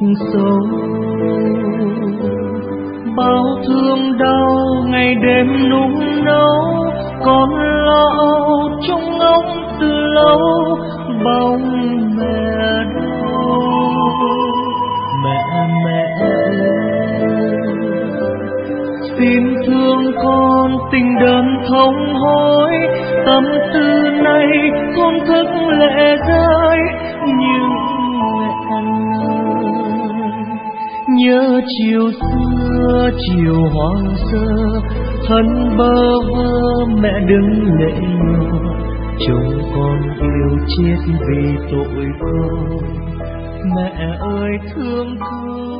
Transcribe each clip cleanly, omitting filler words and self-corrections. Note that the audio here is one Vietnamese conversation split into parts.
số. Bao thương đau ngày đêm nung nấu, con lo âu trong ngóng từ lâu, bóng mẹ đâu. Mẹ ơi, xin thương con tình đơn thống hối, tâm tư này con thức lệ rơi. Nhưng mẹ ơi, nhớ chiều xưa chiều hoang sơ, thân bơ vơ mẹ đứng lệ nhòa, chồng con yêu chết vì tội con. Mẹ ơi thương cứu.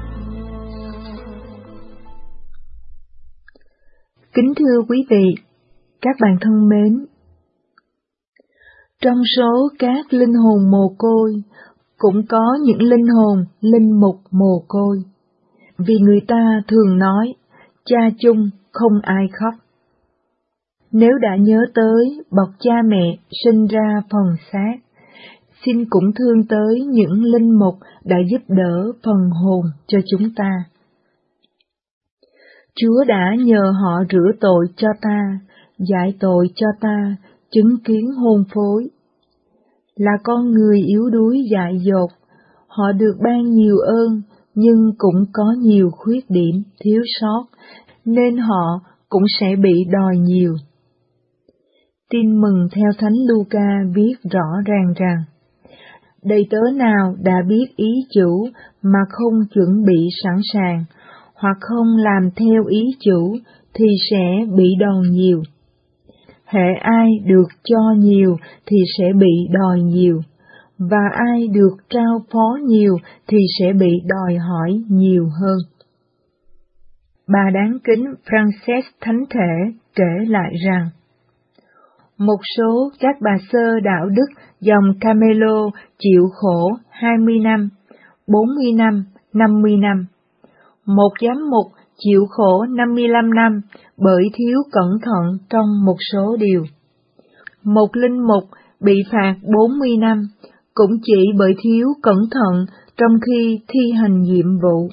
Kính thưa quý vị, các bạn thân mến, trong số các linh hồn mồ côi cũng có những linh hồn linh mục mồ côi, vì người ta thường nói cha chung không ai khóc. Nếu đã nhớ tới bậc cha mẹ sinh ra phần xác, xin cũng thương tới những linh mục đã giúp đỡ phần hồn cho chúng ta. Chúa đã nhờ họ rửa tội cho ta, giải tội cho ta, chứng kiến hôn phối. Là con người yếu đuối dại dột, họ được ban nhiều ơn nhưng cũng có nhiều khuyết điểm thiếu sót, nên họ cũng sẽ bị đòi nhiều. Tin mừng theo Thánh Luca viết rõ ràng rằng, đầy tớ nào đã biết ý chủ mà không chuẩn bị sẵn sàng, hoặc không làm theo ý chủ thì sẽ bị đòn nhiều. Hễ ai được cho nhiều thì sẽ bị đòi nhiều, và ai được trao phó nhiều thì sẽ bị đòi hỏi nhiều hơn. Bà đáng kính Frances Thánh Thể kể lại rằng, một số các bà sơ đạo đức dòng Camelo chịu khổ 20 năm, 40 năm, 50 năm. Một giám mục chịu khổ 55 năm bởi thiếu cẩn thận trong một số điều. Một linh mục bị phạt 40 năm cũng chỉ bởi thiếu cẩn thận trong khi thi hành nhiệm vụ.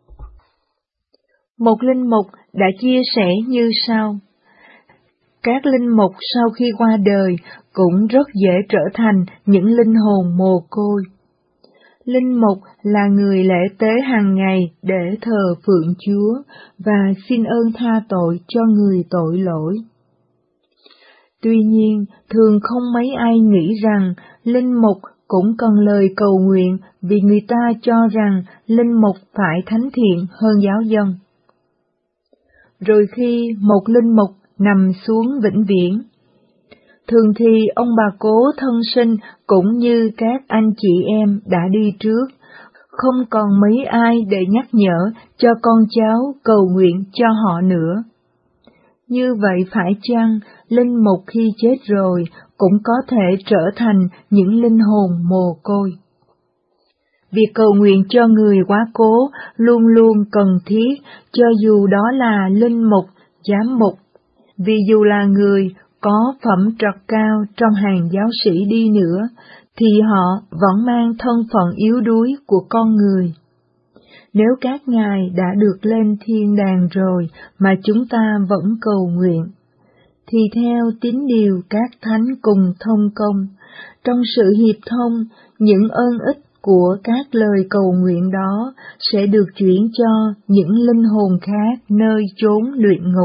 Một linh mục đã chia sẻ như sau: các linh mục sau khi qua đời cũng rất dễ trở thành những linh hồn mồ côi. Linh mục là người lễ tế hàng ngày để thờ phượng Chúa và xin ơn tha tội cho người tội lỗi. Tuy nhiên, thường không mấy ai nghĩ rằng linh mục cũng cần lời cầu nguyện, vì người ta cho rằng linh mục phải thánh thiện hơn giáo dân. Rồi khi một linh mục nằm xuống vĩnh viễn, thường thì ông bà cố thân sinh cũng như các anh chị em đã đi trước, không còn mấy ai để nhắc nhở cho con cháu cầu nguyện cho họ nữa. Như vậy phải chăng linh mục khi chết rồi cũng có thể trở thành những linh hồn mồ côi? Việc cầu nguyện cho người quá cố luôn luôn cần thiết, cho dù đó là linh mục, giám mục, vì dù là người có phẩm trật cao trong hàng giáo sĩ đi nữa, thì họ vẫn mang thân phận yếu đuối của con người. Nếu các ngài đã được lên thiên đàng rồi mà chúng ta vẫn cầu nguyện, thì theo tín điều các thánh cùng thông công, trong sự hiệp thông, những ơn ích của các lời cầu nguyện đó sẽ được chuyển cho những linh hồn khác nơi chốn luyện ngục.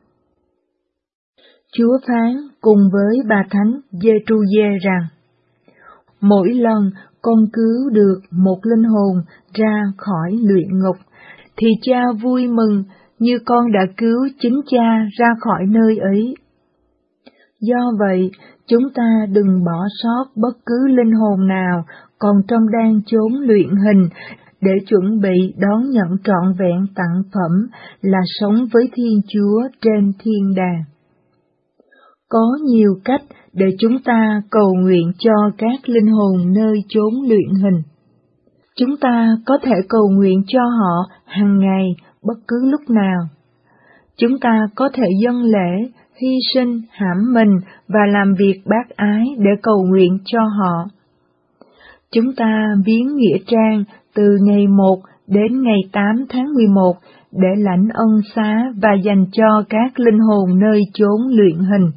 Chúa phán cùng với bà thánh Giê-tru-giê rằng, mỗi lần con cứu được một linh hồn ra khỏi luyện ngục, thì cha vui mừng như con đã cứu chính cha ra khỏi nơi ấy. Do vậy, chúng ta đừng bỏ sót bất cứ linh hồn nào còn trong đang chốn luyện hình, để chuẩn bị đón nhận trọn vẹn tặng phẩm là sống với Thiên Chúa trên thiên đàng. Có nhiều cách để chúng ta cầu nguyện cho các linh hồn nơi chốn luyện hình. Chúng ta có thể cầu nguyện cho họ hàng ngày, bất cứ lúc nào. Chúng ta có thể dâng lễ, hy sinh, hãm mình và làm việc bác ái để cầu nguyện cho họ. Chúng ta viếng nghĩa trang từ ngày 1 đến ngày 8 tháng 11 để lãnh ân xá và dành cho các linh hồn nơi chốn luyện hình.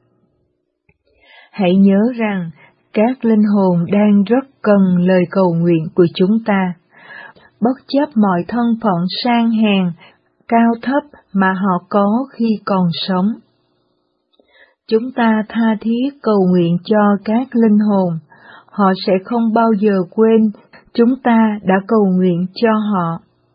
Hãy nhớ rằng các linh hồn đang rất cần lời cầu nguyện của chúng ta, bất chấp mọi thân phận sang hèn, cao thấp mà họ có khi còn sống. Chúng ta tha thiết cầu nguyện cho các linh hồn, họ sẽ không bao giờ quên chúng ta đã cầu nguyện cho họ.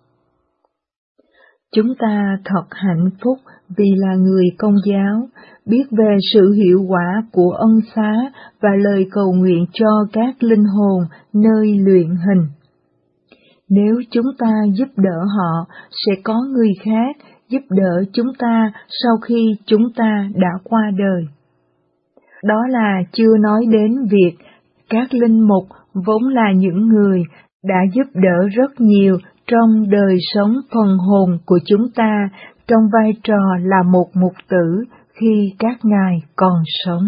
Chúng ta thật hạnh phúc vì là người Công giáo, biết về sự hiệu quả của ân xá và lời cầu nguyện cho các linh hồn nơi luyện hình. Nếu chúng ta giúp đỡ họ, sẽ có người khác giúp đỡ chúng ta sau khi chúng ta đã qua đời. Đó là chưa nói đến việc các linh mục vốn là những người đã giúp đỡ rất nhiều trong đời sống phần hồn của chúng ta trong vai trò là một mục tử khi các ngài còn sống.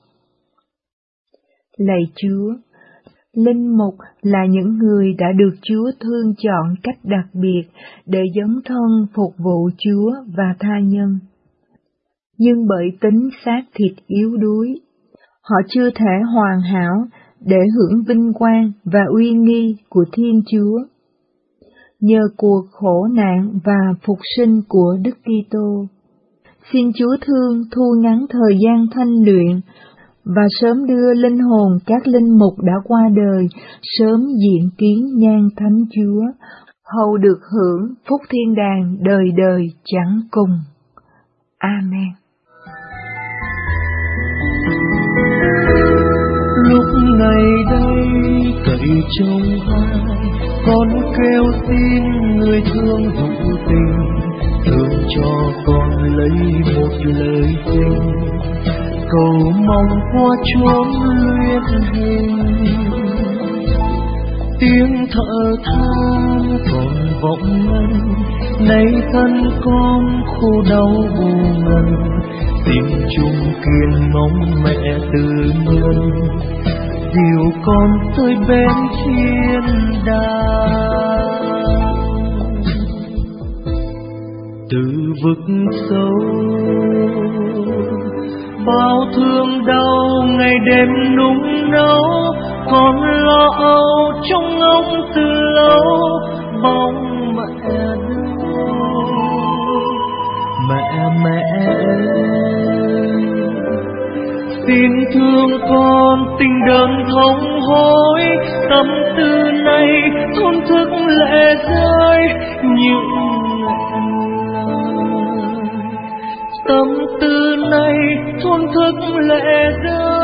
Lạy Chúa, linh mục là những người đã được Chúa thương chọn cách đặc biệt để dấn thân phục vụ Chúa và tha nhân. Nhưng bởi tính xác thịt yếu đuối, họ chưa thể hoàn hảo để hưởng vinh quang và uy nghi của Thiên Chúa. Nhờ cuộc khổ nạn và phục sinh của Đức Kitô, xin Chúa thương thu ngắn thời gian thanh luyện và sớm đưa linh hồn các linh mục đã qua đời sớm diện kiến nhan Thánh Chúa, hầu được hưởng phúc thiên đàng đời đời chẳng cùng. Amen. Lúc này đây cậy trông ai, con kêu xin người thương hữu tình, thương cho con lấy một lời tình, cầu mong qua chốn luyện hình. Tiếng thở than còn vọng ngân, nay thân con khô đau vô ngần, tìm chung kiên mong mẹ từ nhân, dìu con tới bên thiên đàng. Từ vực sâu bao thương đau ngày đêm nung nấu, con lo âu trong ngóng từ lâu, bóng mẹ đâu mẹ xin thương con tình đớn thống hối, tâm tư này thốn thức lệ rơi những lời, tâm tư này thốn thức lệ rơi.